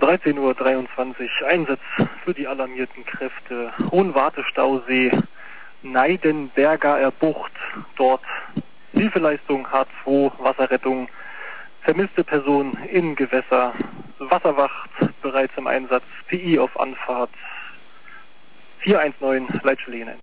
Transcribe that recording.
13:23 Uhr, Einsatz für die alarmierten Kräfte. Hohenwarte-Stausee, Neidenberger Bucht, dort Hilfeleistung H2, Wasserrettung, vermisste Person in Gewässer, Wasserwacht bereits im Einsatz, PI auf Anfahrt, 419 Leitstelle hinein.